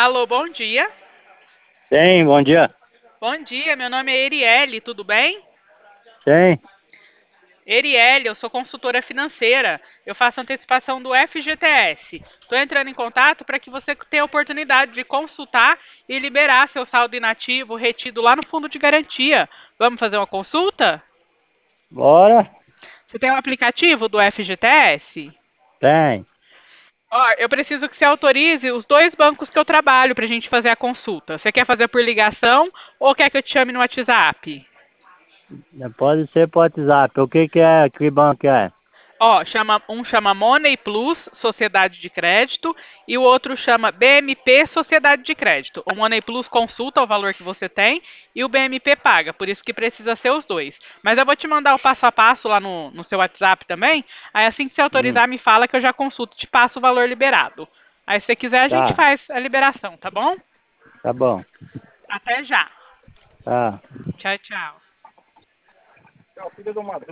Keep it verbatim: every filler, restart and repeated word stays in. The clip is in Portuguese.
Alô, bom dia. Sim, bom dia. Bom dia, meu nome é Erielle, tudo bem? Sim, Erielle, eu sou consultora financeira. Eu faço antecipação do F G T S. Estou entrando em contato para que você tenha a oportunidade de consultar e liberar seu saldo inativo retido lá no fundo de garantia. Vamos fazer uma consulta? bora. Você tem um aplicativo do F G T S? Tem. Ó, eu preciso que você autorize os dois bancos que eu trabalho para a gente fazer a consulta. Você quer fazer por ligação ou quer que eu te chame no WhatsApp? Pode ser por WhatsApp. O que que é? Que banco é? Ó, chama, um chama Money Plus, Sociedade de Crédito, e o outro chama B M P, Sociedade de Crédito. O Money Plus consulta o valor que você tem e o B M P paga, por isso que precisa ser os dois. Mas eu vou te mandar o passo a passo lá no, no seu WhatsApp também, aí assim que você Hum, autorizar, me fala que eu já consulto, te passo o valor liberado. Aí se você quiser, a gente tá, faz a liberação, tá bom? tá bom. Até já. Tá. Tchau, tchau.